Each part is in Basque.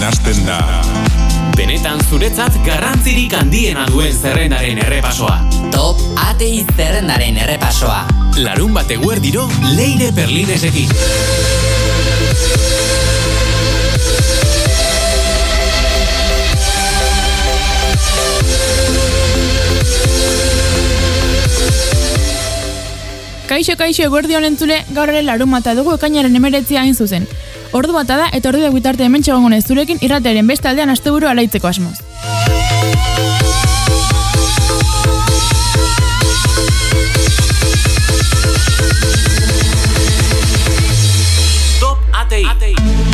hasten da. Benetan zuretzat garrantzirik handiena duen zerrendaren errepasoa. Top ATI zerrendaren errepasoa. Larun bat eguerdiro Leire Perlinesekin. Kaixo eguerdi honen zule, gaur ere larun bata dugu ekainaren 19 hain zuzen. Ordu bata da eta ordu bitarte hemen txegongonez zurekin irratearen beste aldean asteburu alaitzeko asmoz. Top ATI.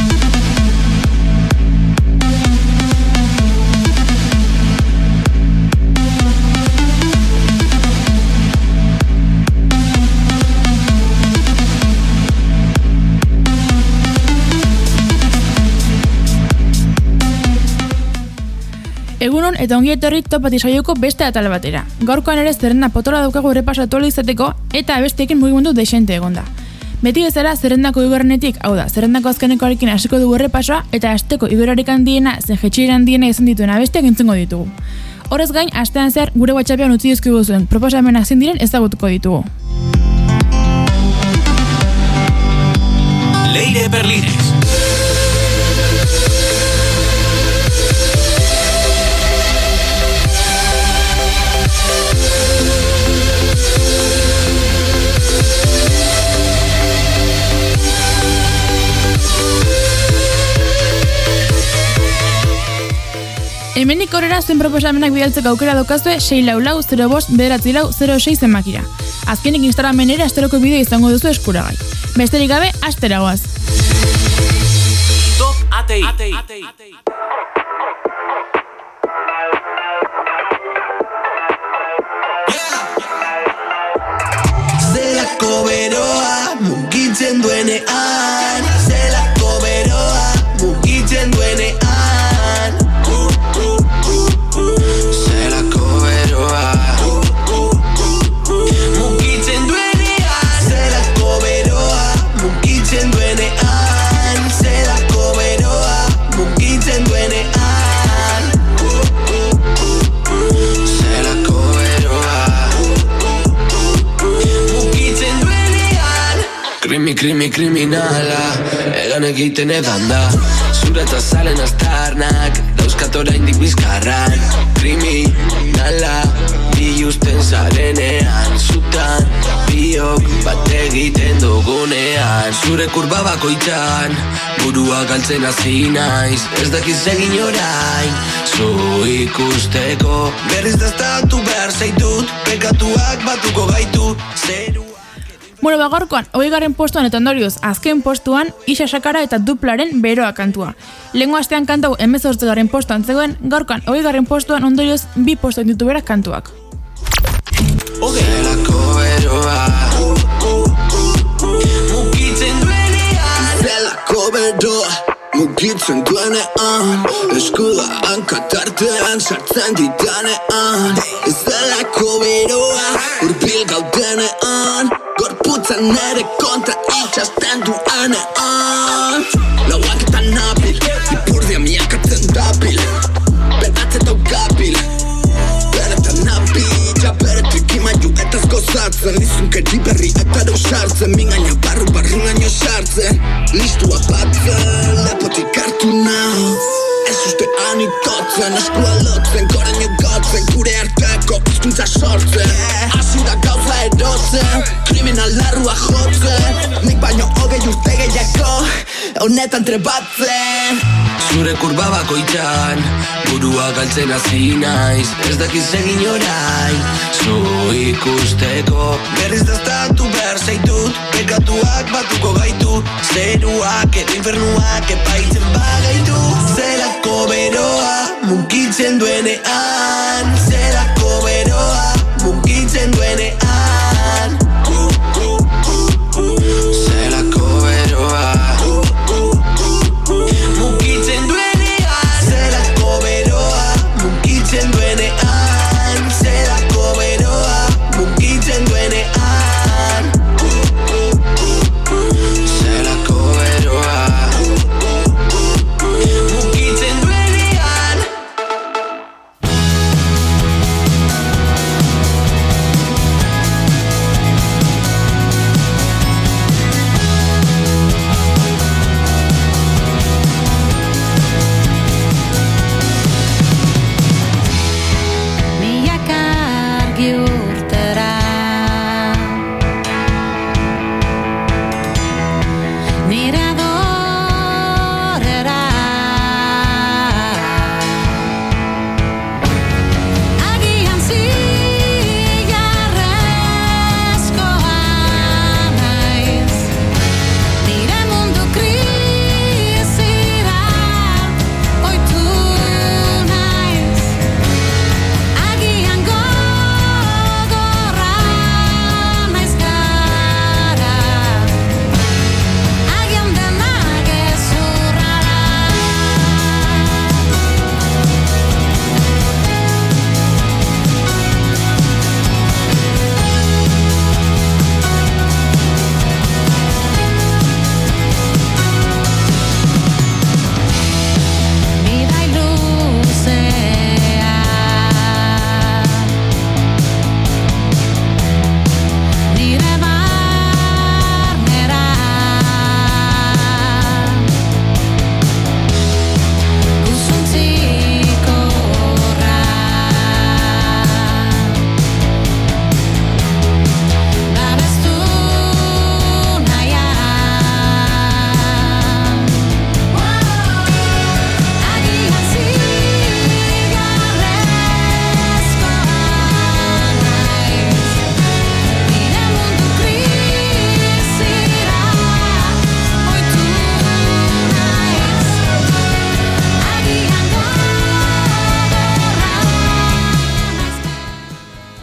Egunon eta ongi etorri Top ATI saioko beste atal batera. Gaurkoan ere zerrenda potola daukagu errepaso aktualizateko eta abestiekin mugimendu desente egonda. Beti bezala zerrendako igoranetik, hau da, zerrendako azkenekoarekin hasiko dugu errepasoa eta asteko igorarik handiena, zenjetxeira handiena izan dituen abestiak entzungo ditugu. Horrez gain, astean zer gure WhatsAppean utzi dizkigu zuen proposamenak zein diren ezagutuko ditugu. Leire Perlines. Hemenik aurrera zuen proposamenak bidaltzeko aukera daukazue 644-05-09-06 zenbakira. Azkenik Instagramen ere asteroko bideo izango duzu eskuragai. Besterik gabe, astera goaz. Top ATI. Zelako beroa mugitzen duenean, zelako beroa mugitzen duenean. Kriminala, egan egiten edan da. Zuretzat zalen aztarnak, dauzkat oraindik bizkarran. Kriminala, biusten zarenean. Zutan, biok bat egiten dugunean. Zure kurba bakoitzan, burua galtzen hasi naiz. Ez dakiz egin orain, zu ikusteko. Berriz daztatu behar zaitut, pekatuak batuko gaitu. Bueno, gaurkoan, 20. postuan eta ondorioz, azken postuan, Isa Sakara eta Duplaren Beroa kantua. Lehengo astean kantau 18. postuan zegoen, gaurkoan, 20. postuan ondorioz, 2 postuan ditu berak kantuak. Zelako beroa mugitzen duenean, zelako beroa mugitzen duenean, eskuda hankatartean sartzen ditanean. Zelako beroa urbil gaudenean, gorputzan ere kontra itxasten duenean. Lauak eta nabil, ipurdia miakatzen dabil, benatzen daukabil, beretan nabil, beretik imaiu etaz gozatzen, lizunkeri berri eta deusartzen, mingaina barrunaino sartzen, listua batzen, lepotik hartu nau. Ez ustean itotzen, eskua lotzen, goraino gotzen, gure arteko hizkuntza sortzen. Hasi da gauza erotzen, kriminal larrua jotzen, nik baino hogei urte gehiago, honetan trebatzen. Zure kurba bakoitzan, burua galtzen hasi naiz. Ez dakiz egin orain, zu ikusteko. Berriz daztatu behar zaitut, pekatuak batuko gaitu. Zeruak edo infernuak epaitzen bagaitu. Zelako beroa mugitzen duenean, zelako beroa mugitzen duenean. Zelako beroa mugitzen duenean, zelako beroa mugitzen duenean, zelako beroa mugitzen duenean. Zelako beroa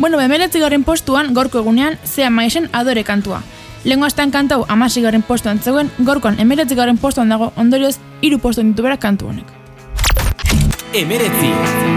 Bueno, 19. postuan, gorko egunean, Zea Maisen Adore kantua. Lehengo astan kantau 16. postuan zegoen, gorkoan 19. postuan dago, ondorioz 3 postuan ditu berak kantu honek. 19.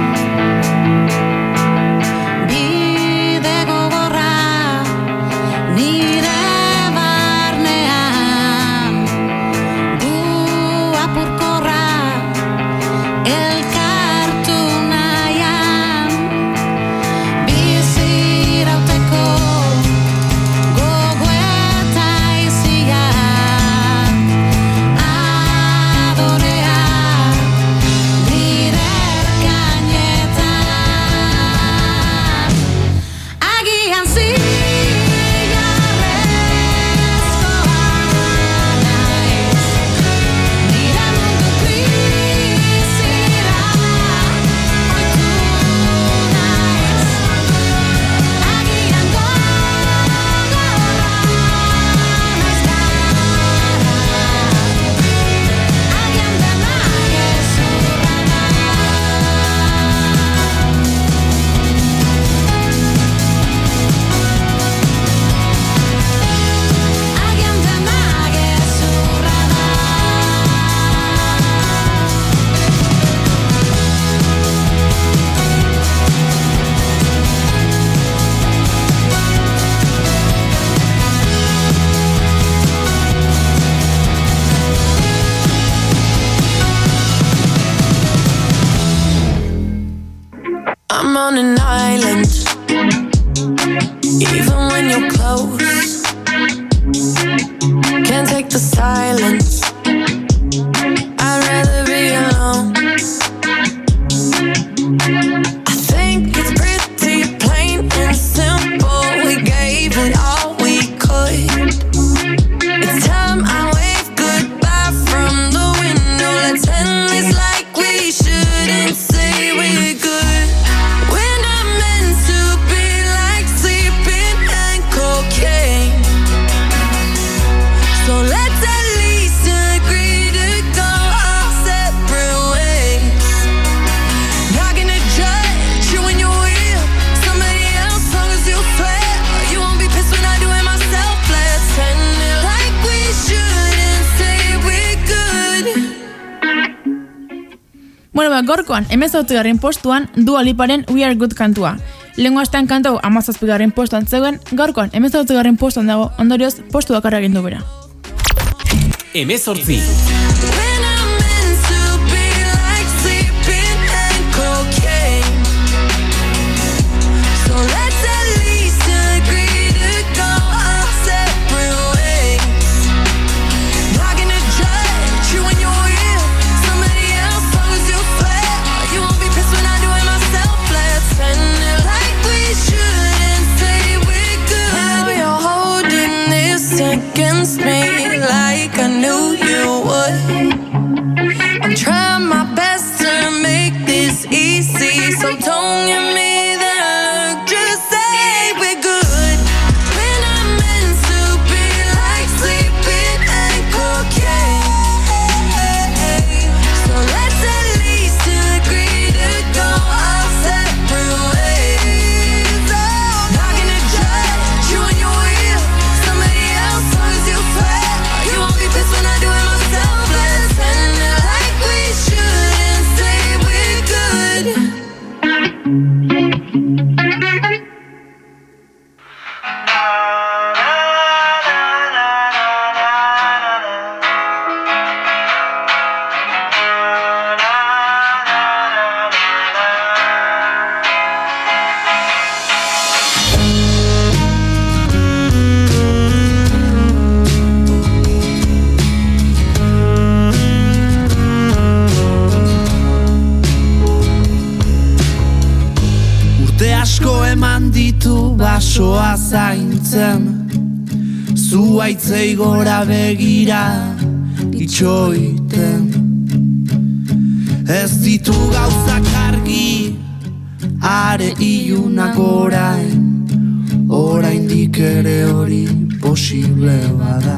I'm on an island, even when you're close. Can't take the silence, I'd rather be alone. I think it's pretty plain and simple, we gave it all we could. It's time I wave goodbye from the window. Let's end this like we shouldn't say we're good. Bueno, gorkoan, 18. postuan, Dua Liparen We Are Good kantua. Lehengo astean kantau 17. postuan zegoen, gorkoan, 18. postuan dago, ondorioz, postu bakarra egin du bera. 18. Against me like I knew you would. I'm trying my best to make this easy, so don't give me that look, just say we're good. We're not meant to be like sleeping and cocaine, so let's at least agree to go our separate ways. Not gonna judge you when you're with somebody else. You won't be pissed when I do it myself. Let's end it like we should and say we're good. Asko eman ditu basoa zaintzen, zuaitzei gora begira itxoiten. Ez ditu gauzak argi, are ilunak oraindik ere hori posible bada.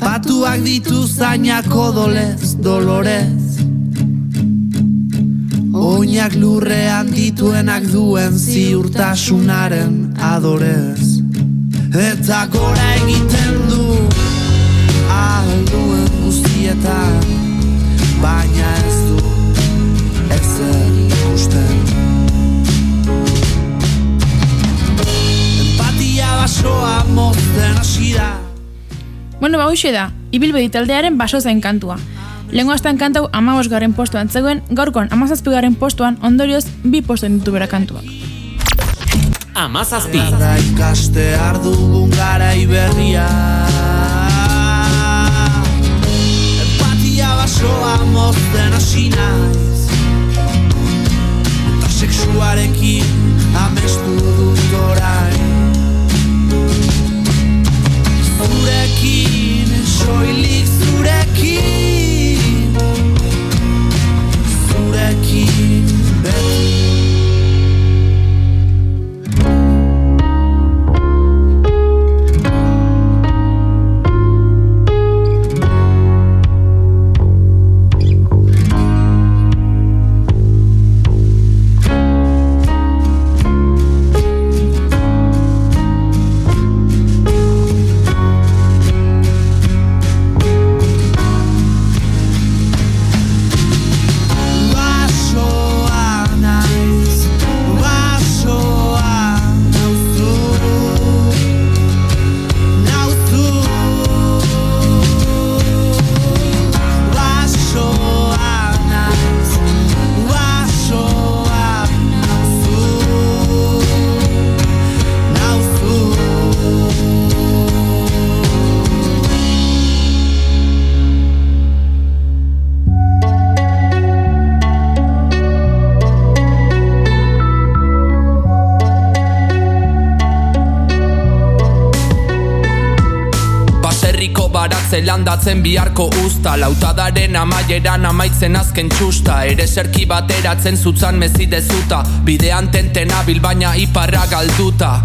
Hanpatuak ditu zainak odolez, dolorez, Oinak lurrean dituenak duen ziurtasunaren adorez. Eta gora egiten du ahalduen guztietan, baina ez du ezer ikusten. Empatia basoa mozten hasi da. Bueno, hoxe da, Ibilbedi taldearen baso zen kantua. Lehengo astan kantau 15. postuan zegoen, gaurkoan 17. postuan, ondorioz 2 postuen ditu bera kantuak. 17. Erda ikastear dugun garai berria. Empatia basoa mozten hasi naiz, eta sexuarekin amestu dut orain. Zurekin, soilik zurekin, zurekin beti. Landatzen biharko usta, lautadaren amaieran amaitzen azken txusta. Ere serki bateratzen zutzan mezidezuta, bidean tentena bilbaina iparra galduta.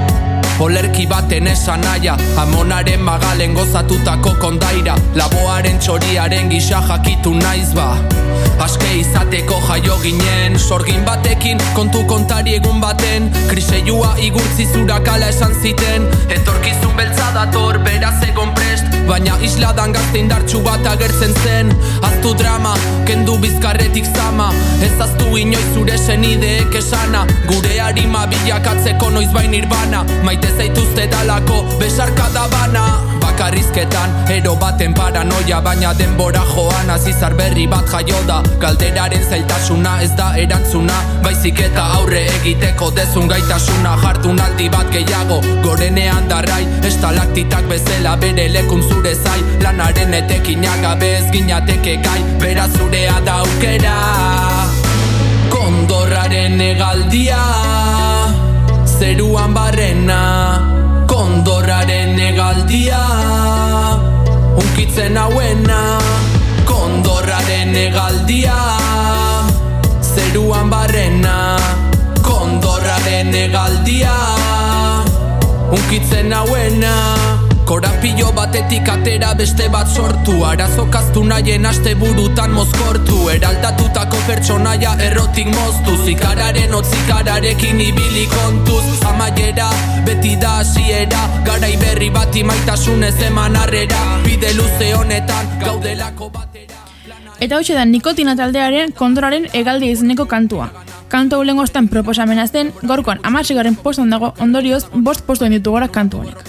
Olerki baten esan naia, amonaren magalen gozatutako kondaira. Laboaren txoriaren gisa jakitu naiz ba, aske izateko jaio ginen. Sorgin batekin, kontu kontari egun baten, kriseiua igurtzi zurakala esan ziten. Etorkizun beltza dator, beraz egon prest, baina isladan gazte indartxu bat agertzen zen. Aztu drama, kendu bizkarretik zama, ez aztu inoiz zure senideek esana. Gure harima bilakatzeko noiz bain irbana, maite zaituzte dalako besarkada bana. Bakarrizketan, ero baten paranoia, baina denbora joan azizar berri bat jaio da. Galderaren zailtasuna ez da erantzuna, baizik eta aurre egiteko dezun gaitasuna. Jardunaldi bat gehiago, gorenean darrai, estalaktitak bezala bere lekun zure zai. Lanaren etekinak gabe ez ginateke gai, bera zurea da aukera. Kondorraren hegaldia, zeruan barrena. Kondorraren hegaldia, hunkitzen hauena. Kondorraren hegaldia, zeruan barrena. Kondorraren hegaldia, hunkitzen hauena. Korapillo batetik atera beste bat sortu, arazokaztu nahien aste burutan mozkortu. Eraldatutako pertsonaia errotik moztu, zikararen otzikararekin ibili kontuz. Amaiera, beti da hasiera, garai berri bati maitasunez eman harrera. Bide luze honetan, gaudelako batera. Eta hoxe da Nikotina taldearen Kondorraren hegaldia izeneko kantua. Kantu hau lehengostan proposamena zen, gaurkoan 16. postuan dago, ondorioz 5 postuen ditu gora kantu honek.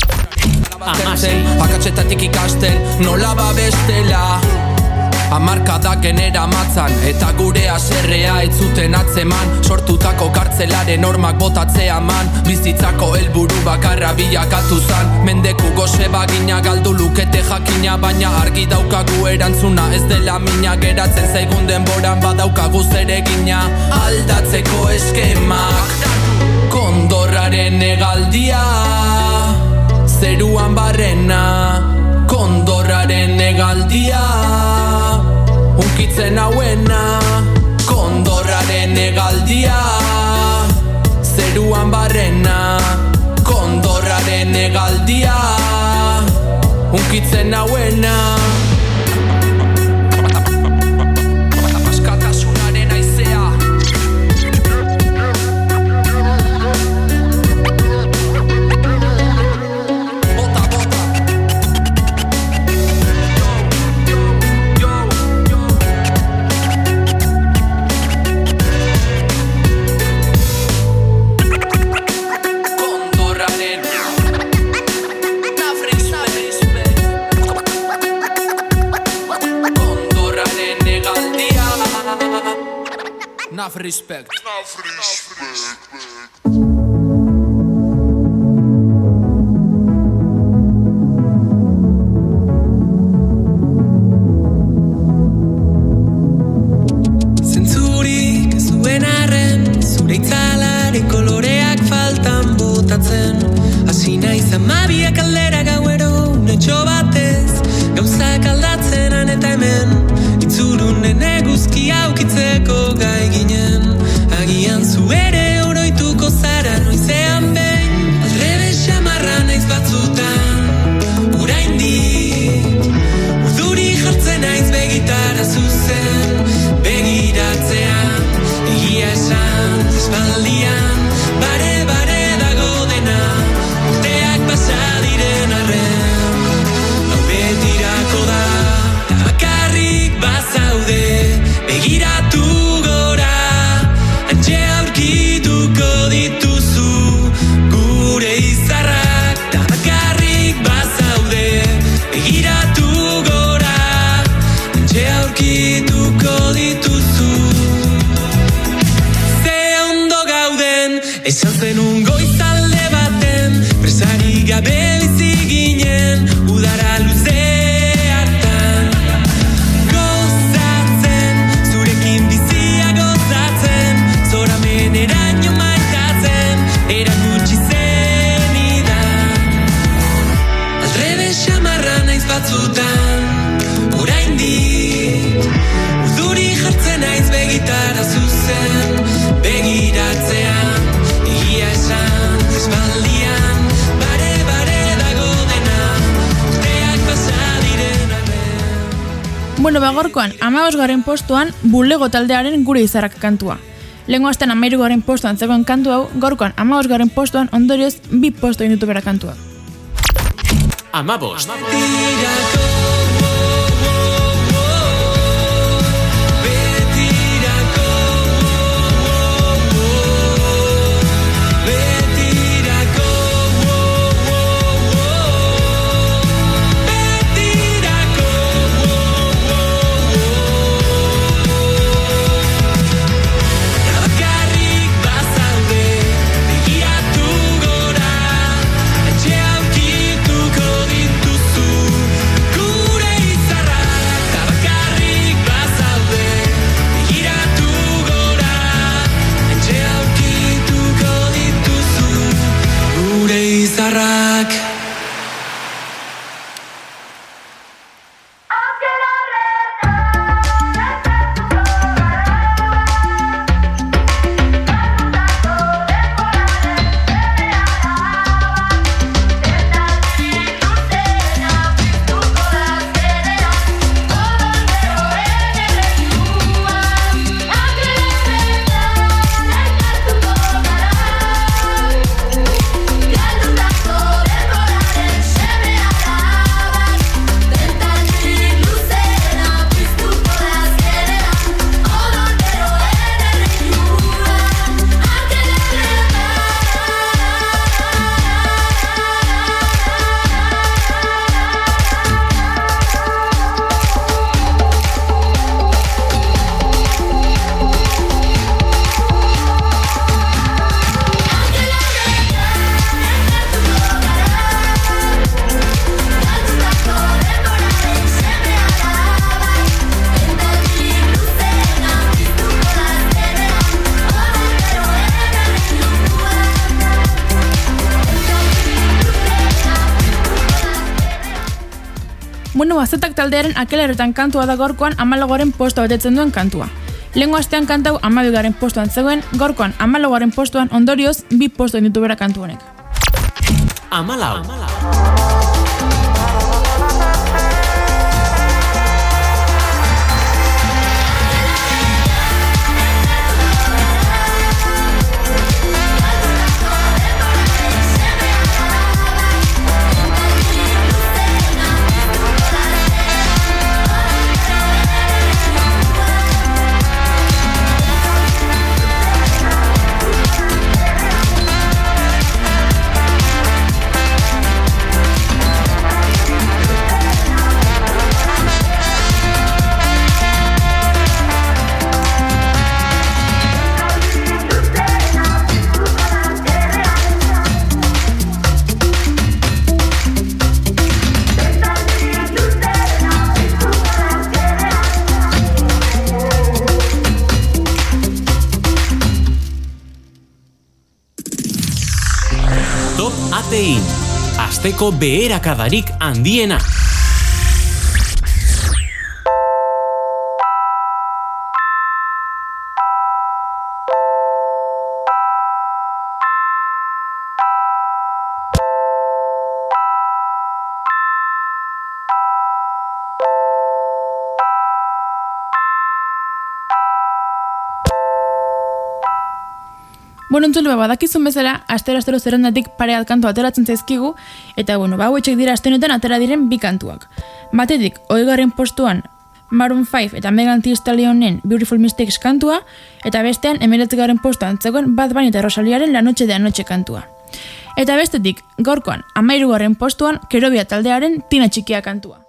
Akatsetatik ikasten, nola babestela. Hamarkadak genera matzan, eta gure haserrea etzuten atzeman. Sortutako kartzelaren hormak botatzea man, bizitzako helburu bakarra bilakatu zan. Mendeku goze bagina galdu lukete jakina, baina argi daukagu erantzuna ez dela mina. Geratzen zaigun denboran badaukagu zeregina, aldatzeko eskemak. Kondorraren hegaldia, zeruan barrena. Kondorraren hegaldia, hunkitzen hauena. Kondorraren hegaldia, zeruan barrena. Kondorraren hegaldia, hunkitzen hauena. Askatasunaren aizea Enough respect. Zentzurik zuen arren, zure itzalaren koloreak faltan botatzen. Hasi naiz amabiak aldera gauero, unetxo batez, gauzak aldatzenan eta hemen, itzurunen eguzki aukitzeko gai ginen. Agian zu ere oroituko zara noizean behin, aldrebe xamarra naiz batzutan. Oraindik, urduri jartzen naiz begitara zuzen, begiratzean, egia esan, espaldian, bare dago dena, urteak pasa diren arren, hau betirako da, bakarrik bazaude, begiratu gora, antxe aurkituko dituzu, gure izarrak, da bakarrik bazaude, begiratu gora, antxe aurkituko dituzu. Ze ondo gauden, esan zenun goizalde baten, presari gabe bizi ginen, udara luze hartan. Gozatzen, zurekin bizia gozatzen, zoramen eraino maitatzen, erakutsi zenidan. Aldrebe xamarra naiz batzutan, oraindik, urduri jartzen naiz begitara zuzen, begiratzean, egia esan, espaldian, bare dago dena, urteak pasa diren arren. Bueno, bagorkoan, 15. postuan Bulego taldearen Gure izarrak kantua. Lehengo astean 13. postuan zegoen kantu hau, gaurkoan 15. postuan ondorioz 2 postu egin ditu bera kantua. 15. Betirako, betirako, betirako, betirako. Bakarrik bazaude, begiratu gora, antxe aurkituko dituzu, gure izarrak. Bakarrik bazaude, begiratu gora, antxe aurkituko dituzu, gure izarrak. Bueno, Azetak taldearen Akelarretan kantua da gaurkoan 14. postua betetzen duen kantua. Lehengo astean kantau 12. postuan zegoen, gaurkoan 14. postuan ondorioz 2 postu egin ditu bera kantu honek. 14. asteko beherakadarik handiena. Bueno, entzule, badakizun bezala, astero zerrendatik pare bat kantu ateratzen zaizkigu, eta hauetxek dira aste honetan atera diren bi kantuak. Batetik, 20. postuan Maroon 5 eta Megan Thee Stallionen Beautiful Mistakes kantua, eta bestean 19. postuan zegoen Bad Bunny eta Rosaliaren La Noche de Anoche kantua. Eta bestetik, gaurkoan 13. postuan Kerobia taldearen Tina Txikia kantua.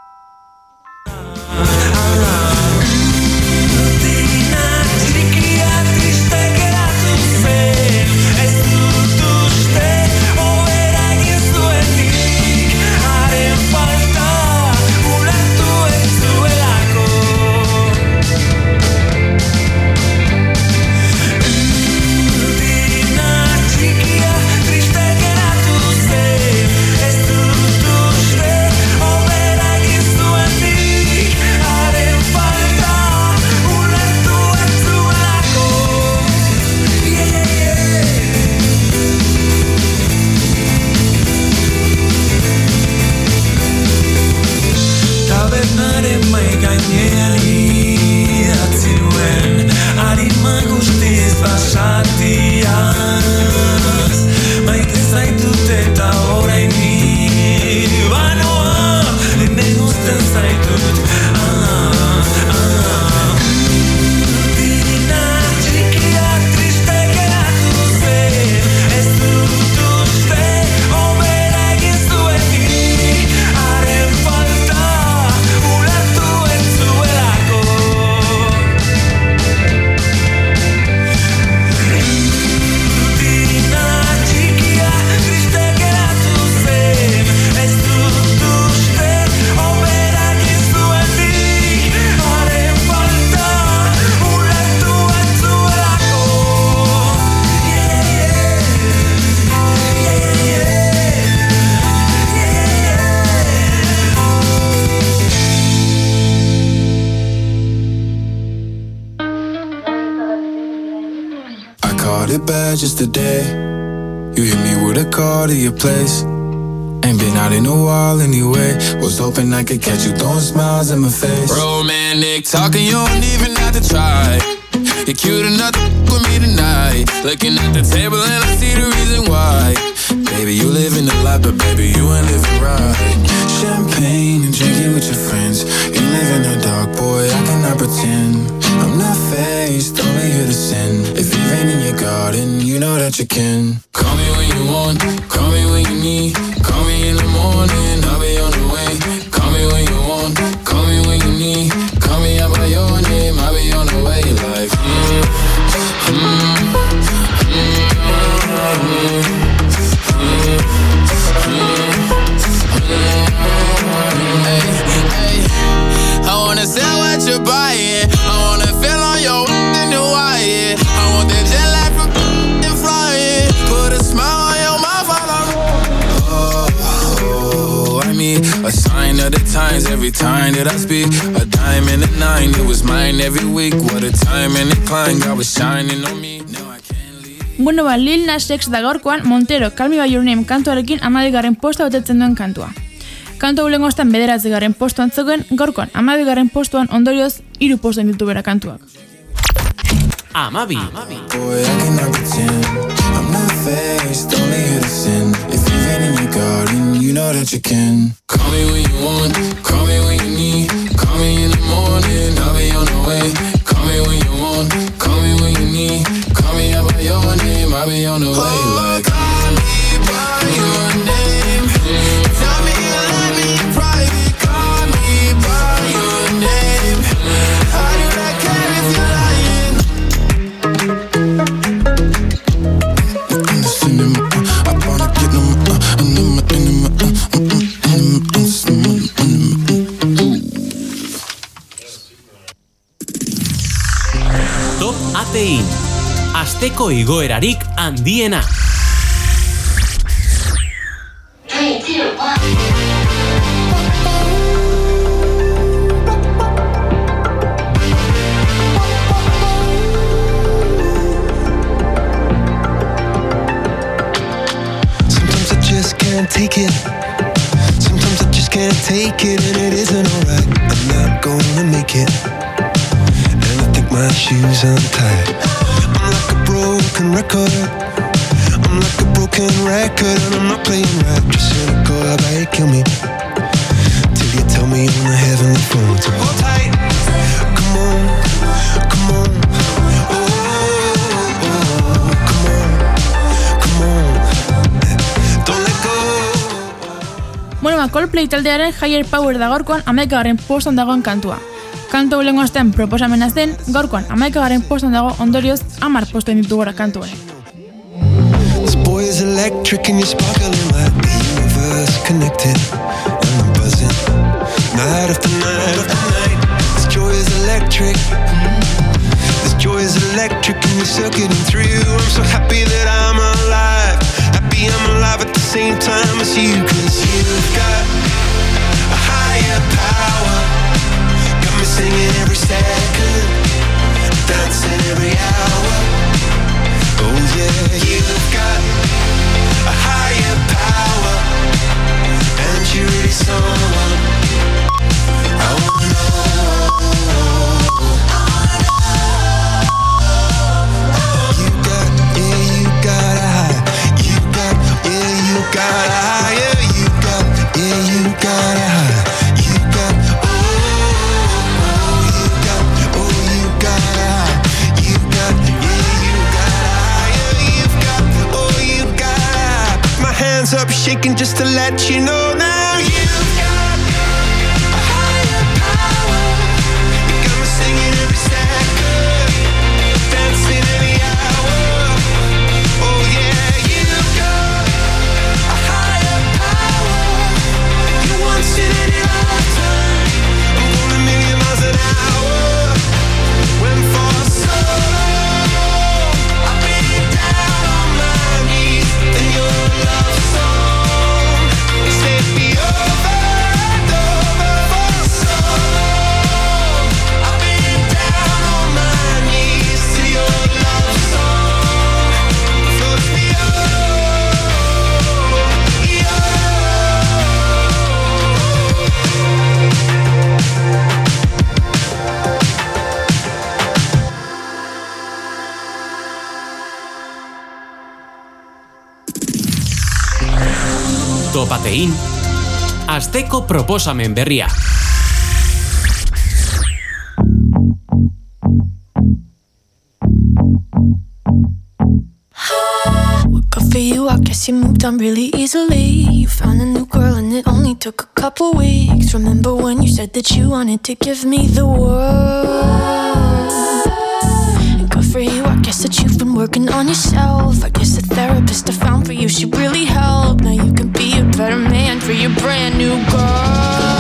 Just today, you hit me with a call to your place. Ain't been out in a while anyway. Was hoping I could catch you throwing smiles in my face. Romantic talking, you don't even have to try. You're cute enough to with me tonight. Looking at the table and I see the reason why. Baby, you living the life, but baby, you ain't living right. Champagne and drinking with your friends. You live in the dark, boy, I cannot pretend. I'm not faced, only here to sin. If you've been in your garden, you know that you can. Call me when you want, call me when you need. Call me in the morning, I'll be on the way. Call me when you want, call me when you need. Call me out by your name, I'll be on the way. Like, I wanna sell what you're buying. I wanna feel on your in the wire. I want that jet lag from and flying. Put a smile on your mouth while I'm I mean, a sign of the times every time that I speak. A dime and a nine, it was mine every week. What a time and a climb, God was shining on me. Now I can't leave. Bueno, Lil Nas X da gaurkoan Montero Call Me By Your Name kantuarekin 12. posta betetzen duen kantua. Kantu haulengoaztan 9. postuan zegoen, gaurkoan 12. postuan ondorioz 3 postuan ditu bera kantuak. Amabi. Boy, I cannot pretend. I'm not faced, only here to sin. If you've been in your garden, you know that you can. call me when you want, call me when you need. Call me in the morning, I'll be on the way. Call me when you want, call me when you need. Call me out by your name, I'll be on the way. Like, call me by your name. Tell me you love me in private. Call me by your name. I do not care if you're lying. I wanna get them, Top ATEIN. Asteko igoerarik handiena. Hey, it, and I think my shoes untied. I'm like a broken record. I'm like a broken record, and I'm not playing right. Just cynical, how about you kill me till you tell me on the heavenly phone to hold tight. Come on, come on. Oh, come on, come on. Don't let go. Bueno, Coldplay taldearen Higher Power da gaurkoan 11. postan dagoen kantua. Kantu lehengo astean proposamena zen, gaurkoan 11. postan dago, ondorioz 10 posten ditu gora kantu hori. This boy is electric and you're sparkling like the universe connected, and I'm buzzing night after night after night. This joy is electric. This joy is electric and you're circuiting through. I'm so happy that I'm alive. Happy I'm alive at the same time as you, 'cause you've got a higher power. Got me singing every second, dancing every hour. Oh yeah, you've got a higher power, and you're really someone I wanna know. You got a high. You got a higher. You got a high. You got, you got a high. You got, you got higher. You've got, you got. Put my hands up shaking just to let you know now. You've got a higher power. You got me singing every second, dancing every hour. Oh yeah, you've got a higher power. You want it in your lifetime. I'm going a million miles an hour. When for so long I've been down on my knees in your love song. You set me over and over for so long. I've been down on my knees to your love song. Floats me Topatein, asteko proposamen berria. Good for you, I guess you moved on really easily. You found a new girl and it only took a couple weeks. Remember when you said that you wanted to give me the world? And good for you, I guess that you've been working on yourself. I guess the therapist I found for you, she really helped. Now you can be a better man for your brand new girl.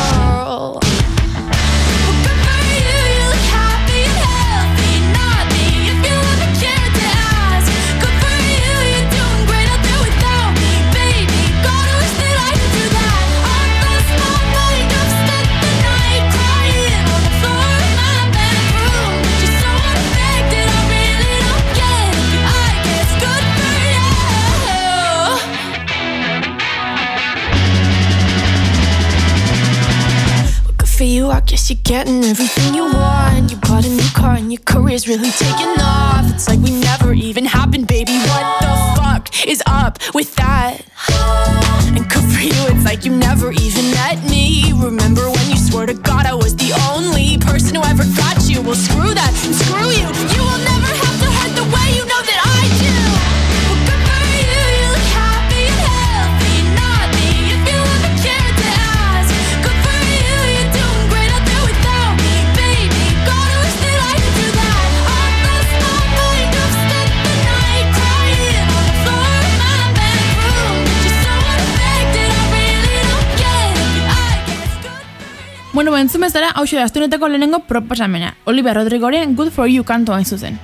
For you, I guess you're getting everything you want. You bought a new car and your career's really taking off. It's like we never even happened, baby. What the fuck is up with that? And good for you, it's like you never even met me. Remember when you swore to God I was the only person who ever got you? Well, screw that and screw you. You will never have to hurt the way you know that I do. Well, good for you, you look happy and healthy. Not me, if you ever cared to ask. Good for you, you're doing great out there without me, baby. God, I wish that I could do that. I lost my mind, I've spent the night crying on the floor of my bedroom. Just so unaffected, I really don't get it. I guess good for you. Bueno, entzun bezala, hauxe da astunetako lehenengo proposamena. Olivia Rodrigoren Good For You kantu hain zuzen.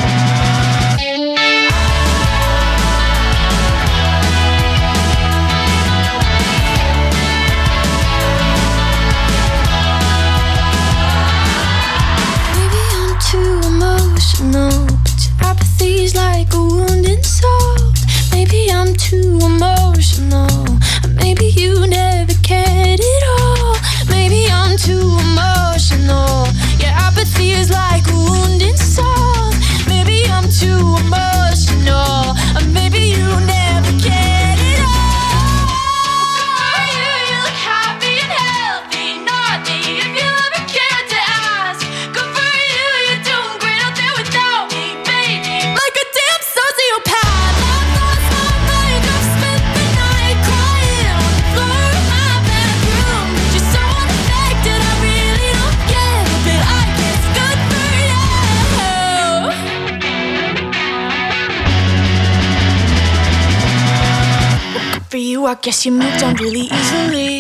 Maybe I'm too emotional, but your apathy's like a wounded soul. Maybe I'm too emotional, and maybe you never cared at all. Maybe I'm too emotional, I guess you moved on really easily.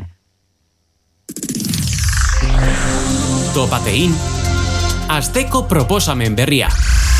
Topatein, asteko proposamen berria.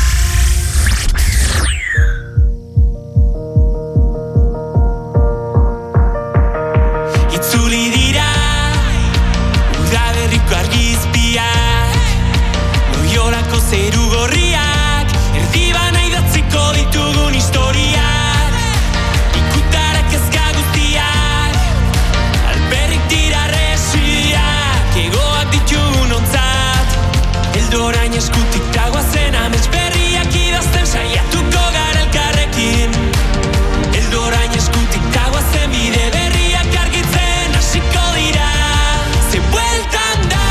Itzuli dira, udaberriko argizpiak, Loiolako zeru gorriak, erdibana idatziko ditugun historiak, ikutarak kezka guztiak, alperrik dira resiak, egoak ditugun ontzat, eldorain eskutik dagoazen amets berriak idazten saiatuko gara elkarrekin, eldorain eskutik dagoazen bide berriak argitzen hasiko dira, ze bueltan da,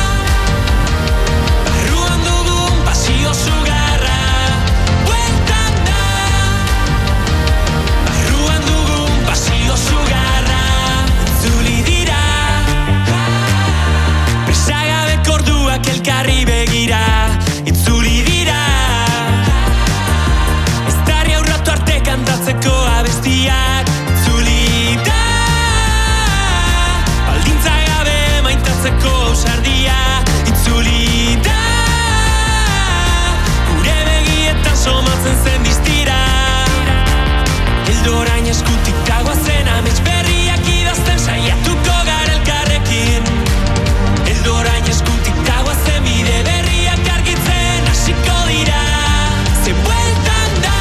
barruan dugun pasio sugarra, bueltan da, barruan dugun pasio sugarra, itzuli dira, presagabeko orduak elkarri begira, itzuli dira, eztarri aurratu arte kantatzeko abestiak, itzuli da, baldintza gabe maintatzeko ausardia, itzuli da, gure begietan somatzen zen distira, eldorain eskutik dagoazen amets berriak idazten saiatuko gara elkarrekin, eldorain eskutik dagoazen bide berriak argitzen hasiko dira, ze bueltan da,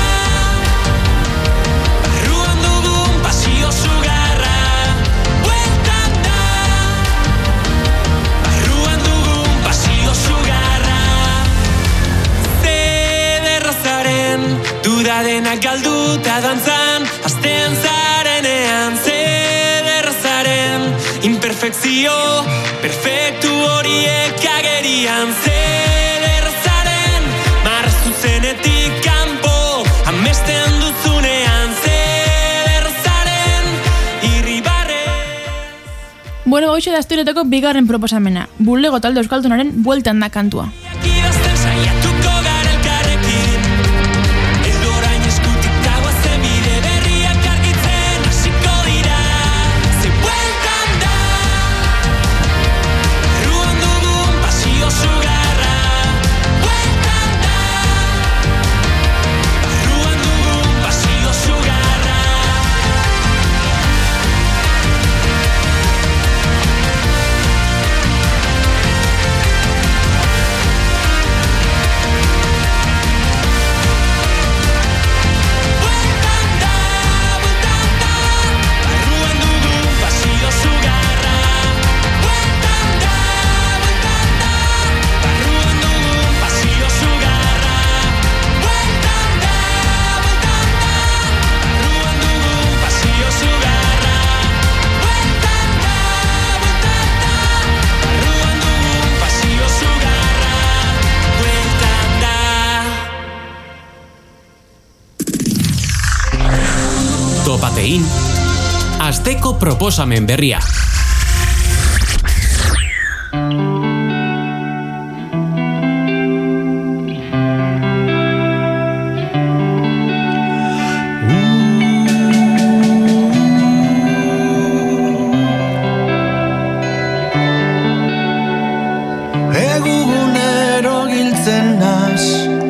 barruan dugun pasio sugarra, bueltan da, barruan dugun pasio sugarra, ze derrazaren duda denak galduta dantzan, astean zarenean, ze derrazaren imperfekzio perfektu horiek agerian, ze derrazaren marraztu zenetik kanpo amesten duzunean, ze derrazaren irribarre. Bueno, hoxe da asturetako bigarren proposamena. Bulego talde euskaldunaren bueltan da kantua. Idazten saiatuko gara elkarrekin, eldorain eskutik dagoazen bide berriak argitzen hasiko dira, ze bueltan da, barruan dugun pasio sugarra, bueltan da, barruan dugun pasio sugarra. Barruan dugun pasio sugarra, bueltan da, barruan dugun pasio sugarra, bueltan da, barruan dugun pasio sugarra, bueltan da, barruan dugun pasio sugarra, bueltan da. Topatein, asteko proposamen berria. Egunero giltzen naz,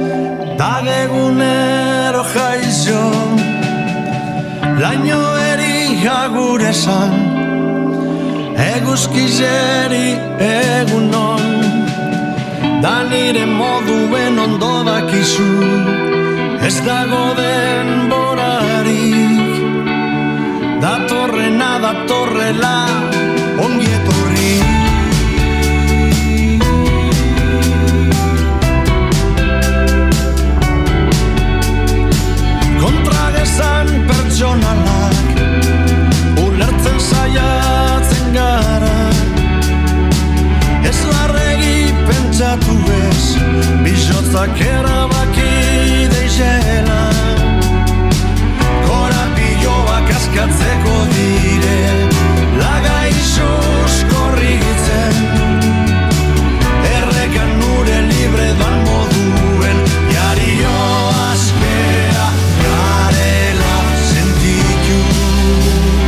dagegunero jaizo, laino eri agur esan, eguzkizeri egunon, da nire moduen ondo dakizu, ez dago denborarik, datorrena datorrela, ongi etorri. Kontragezan pertsonalak ulertzen saiatzen gara, ez larregi pentsatu ez, bizotzak erabaki deixela, korapilloak askatzeko dire, lagaixoz korritzen, errekan nure libre doan moduen, jario askea garela sentitu.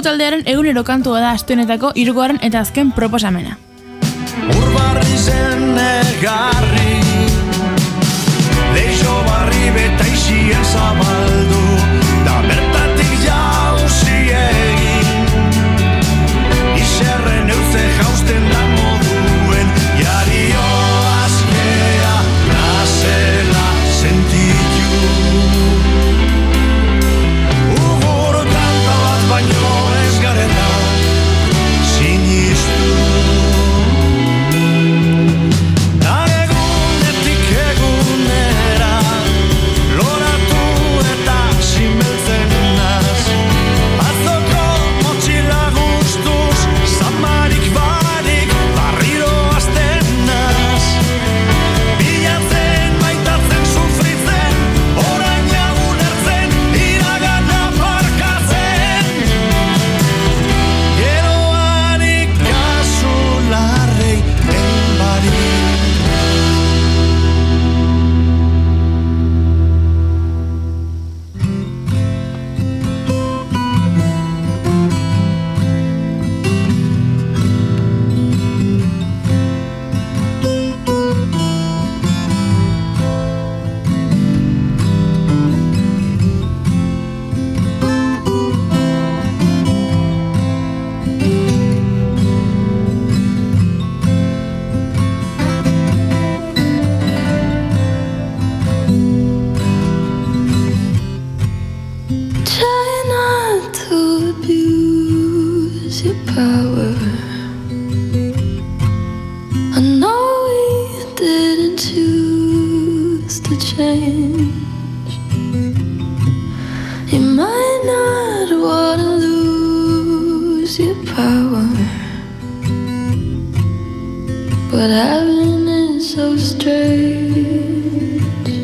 taldearen egunero kantua da aste honetako 3. eta azken proposamena. Urbarri zen egarri, leixo barri beta isien zabaldu, da bertatik jauzi egin, iserren eutze jausten da moduen, jario azkea nazela sentitu. Ugur kanta bat baino ez garela sinistu. But heaven is so strange.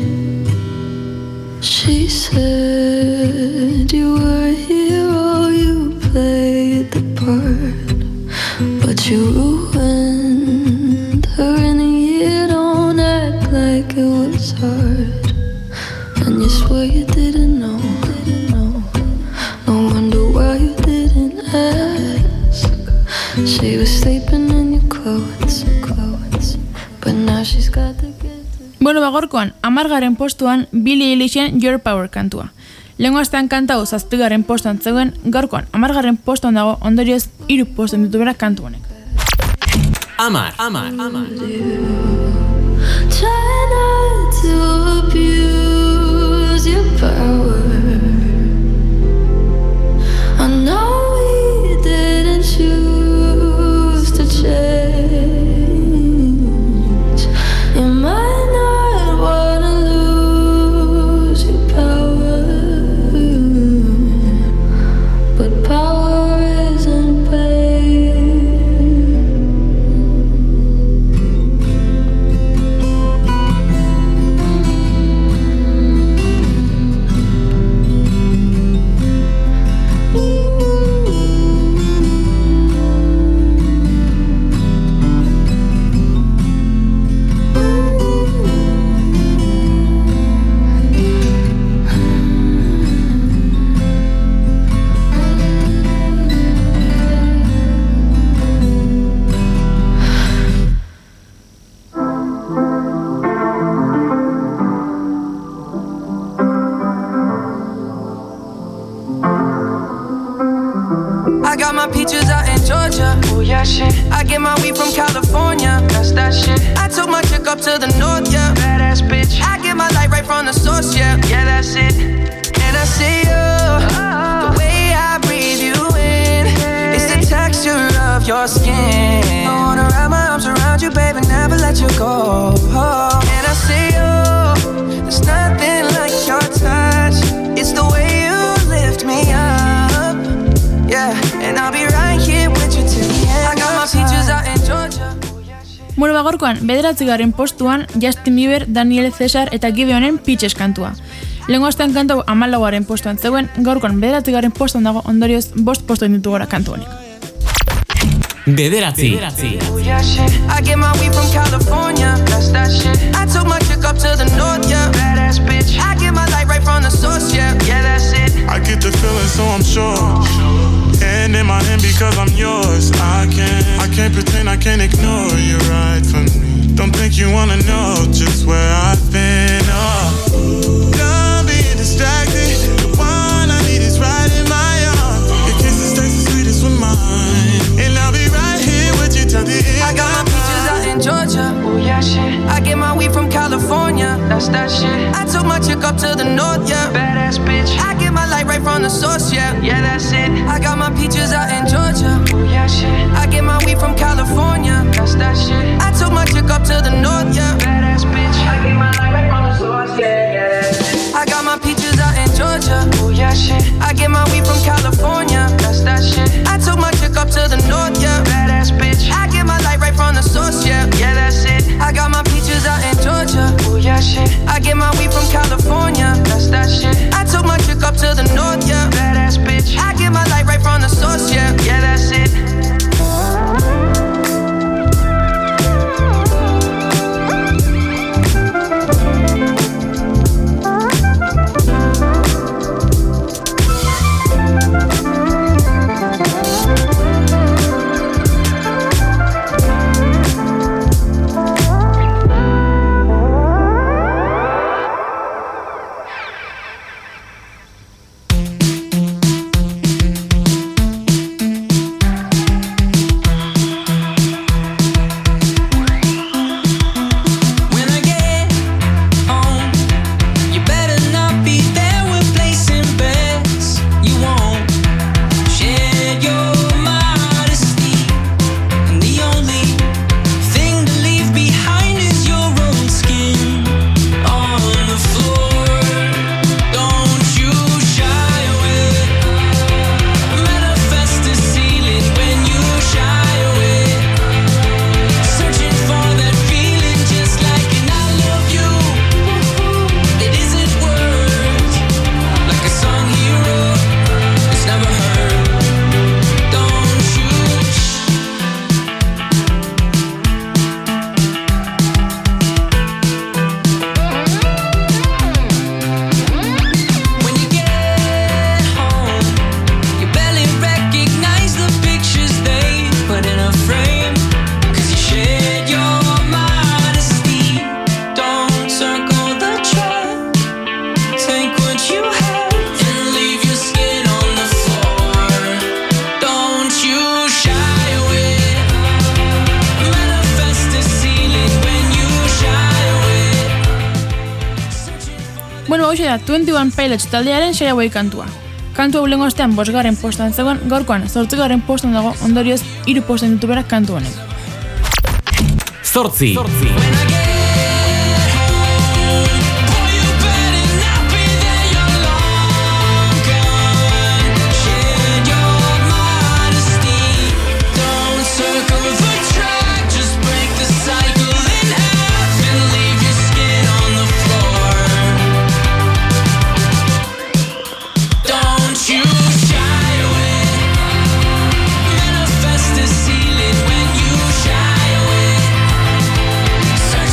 She said you were a hero, you played the part, but you ruined her in a year. Don't act like it was hard, and you swear you didn't know. No wonder why you didn't ask. She was sleeping in your clothes, but now she's got to get to... Bueno, bagorkoan, 10. postuan Billie Eilish'en Your Power kantua. Lehengo astean kanta hau 7. postuan zegoen, gaurkoan 10. postuan dago, ondorioz 3 postuen ditu bera kantu honek. Amar. Try not to abuse your power. I know we didn't choose to change. You might not want to lose your power, but power isn't pain. I got my peaches out in Georgia. Oh yeah, shit. I get my weed from California. That's that shit. I took my chick up to the north, yeah. Badass bitch. I get my light right from the source, yeah. Yeah, that's it. And I see you, the way I breathe you in. It's the texture of your skin. I wanna wrap my arms around you, baby, never let you go. And I see you, there's nothing like your touch. It's the way you lift me up. Yeah, and I'll be right here with you till the end. I got my peaches out in Georgia. Bueno, bagorkoan, 9. postuan Justin Bieber, Daniel Cesar eta Gibeonen Peaches kantua. Lehengo astean kantu 14. postuan zegoen, gaurkoan 9. postuan dago, ondorioz 5 postu ditu gora kantu honek. 9. I get my weed from California. That's that shit. I took my chick up to the north, yeah. Badass bitch. I get my light right from the source, yeah. Yeah, that's it. I get the feeling, so I'm sure. And because I'm yours. I can't pretend, I can't ignore you right from me. Don't think you wanna know just where I've been. Done being distracted. The one I need is right in my arms. Your kisses taste the sweetest with mine, and I'll be right here with you till the end. I got my peaches out in Georgia. Oh yeah, shit. I get my weed from California. That's that shit. I took my chick up to the north, yeah. Badass bitch. I get my light right from the source, yeah. Yeah, that's it. I got my peaches out in Georgia. Oh yeah, shit. I get my weed from California. That's that shit. I took my chick up to the north, yeah. Badass bitch. I get my light right from the source, yeah. Yeah, that's it. I got my peaches out in Georgia. Oh yeah, shit. I get my weed from California. That's that shit. I took my chick up to the north, yeah. Badass bitch. I get my light right from the source, yeah. Yeah, that's it. I got my peaches out in Georgia. Oh yeah, shit. I get my weed from California. That's that shit. I took my chick up to the north, yeah. Badass bitch. I get my light right from the source, yeah. Yeah, that's it. Bueno, hau da 21 Pilots taldearen Shy kantua. Kantu hau lehengo astean 5. postan zegoen, gaurkoan 8. postan dago, ondorioz 3 posten ditu berak kantu honek. 8. Search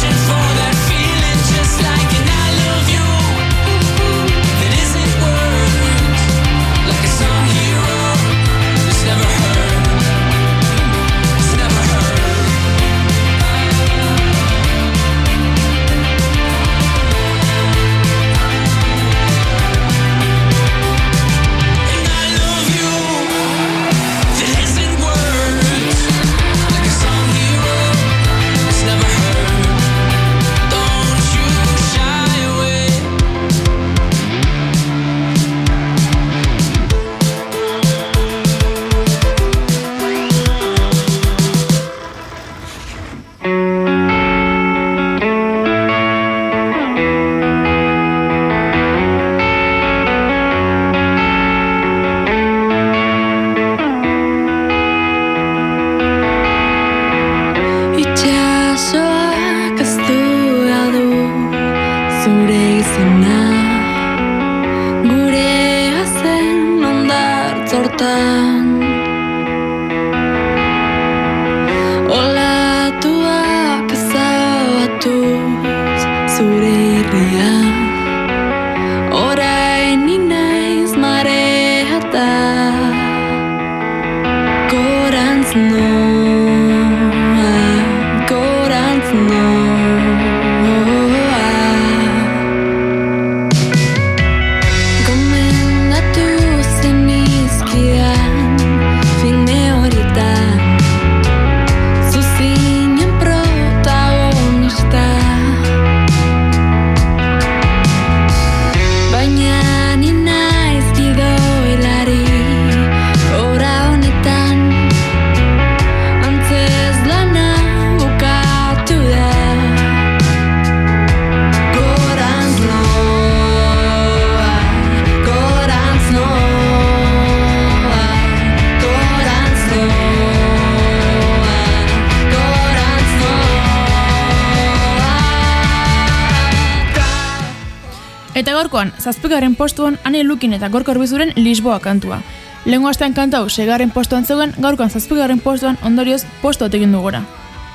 Eta gaurkoan, 7. postuan Ane Lukin eta Gorka Urbizuren Lisboa kantua. Lehengo astean kanta hau 6. postuan zegoen, gaurkoan 7. postuan ondorioz postu egin du gora.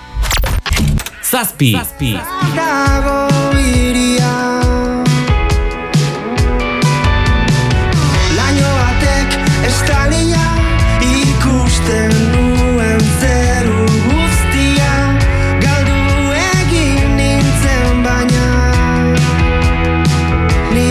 7. Dago iria Laino batek estalia ikusten nuen zeru guztia galdu egin nintzen baina ni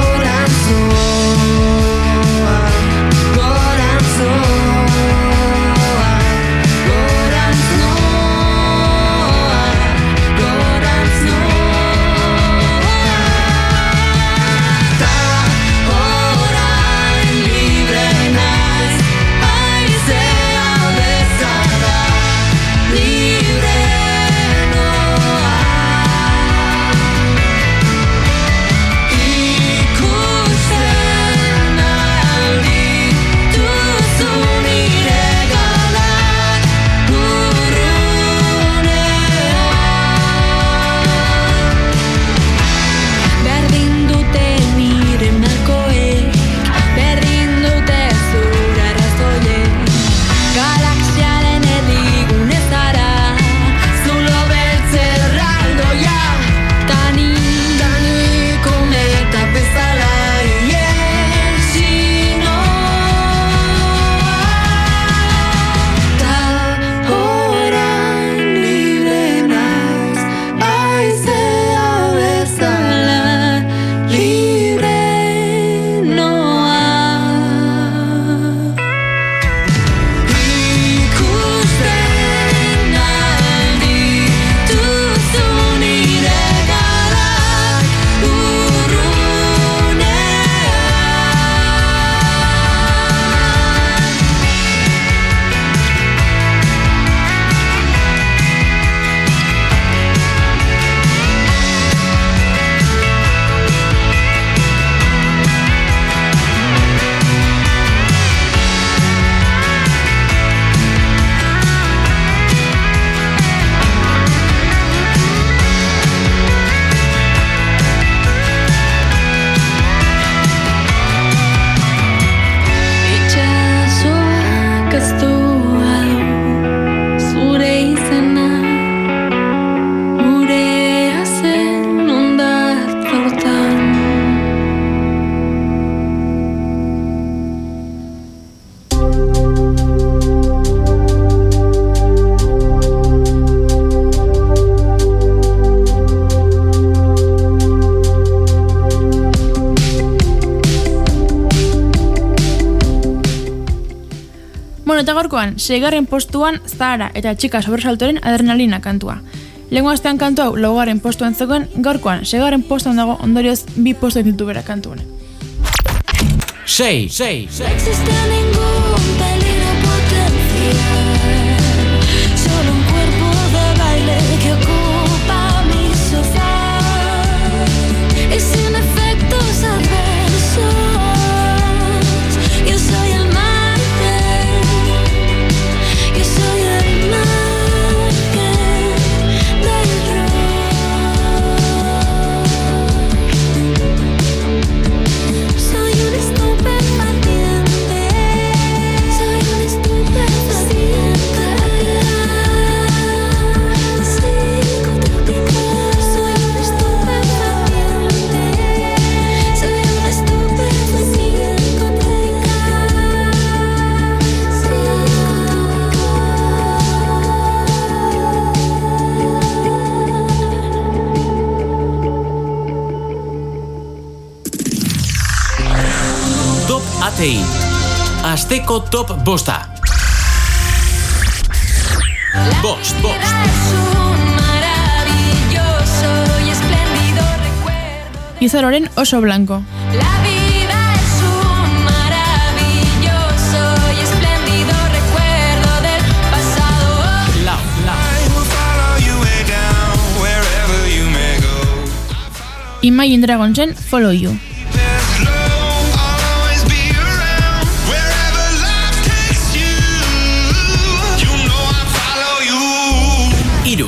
Eta gaurkoan, 6. postuan Zahara eta Txika sobresaltoren Adrenalina kantua. Lehengo astean kantu hau 4. postuan zegoen, gaurkoan 6. postuan dago ondorioz 2 postu ditu bera kantu honek. 6. No existe ningún peligro potencial, solo un cuerpo de baile que ocupa mi sofá y sin efectos adversos. Yo soy el soy un estupefaciente. Protein. Asteko top bosta. Bost. Izaroren oso blanco. Imagine Dragonsen Follow You. Iru.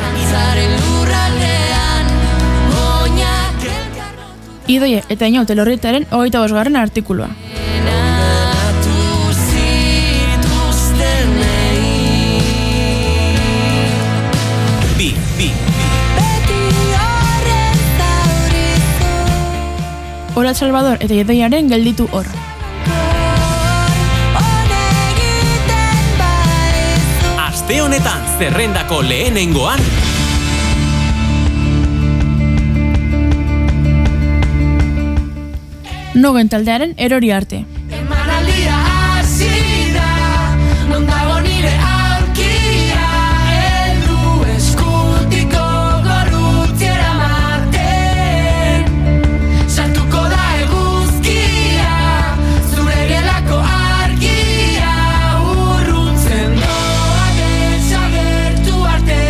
Idoie eta Inaute Lorritaren 25. artikulua. Bi. Orat Salvador eta Idoiaren gelditu hor. Aste honetan zerrendako lehenengoan Nogen taldearen Erori arte. Emanaldia hasi da, non dago nire aurkia, heldu eskutiko gorutziera maten. Sartuko da eguzkia, zure gelako argia, urruntzen doa desagertu arte.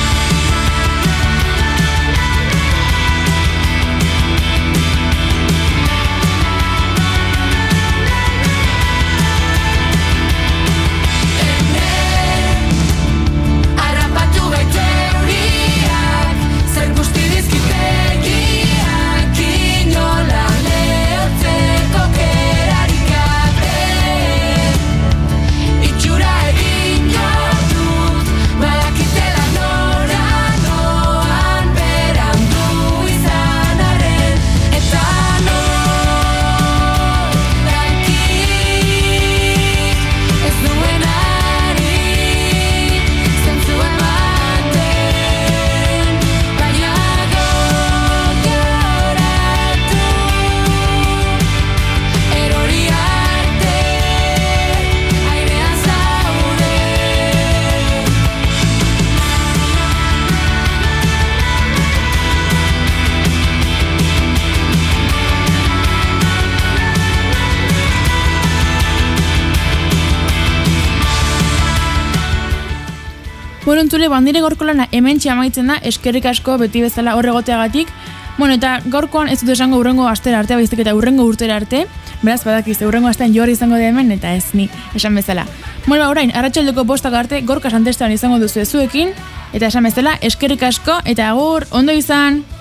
Entzule, bandire gorko lana hementxe amaitzen da, eskerrik asko beti bezala horregoteagatik. Eta gaurkoan ez dut esango urrengo astera arte, baizik eta urrengo urtera arte. Beraz, badakiz, urrengo astean Jorri izango da hemen, eta ez ni, esan bezala. Orain, arratsaldeko 5 arte, Gorka Santesteban izango duzu ezuekin, eta esan bezala, eskerrik asko, eta agur, ondo izan!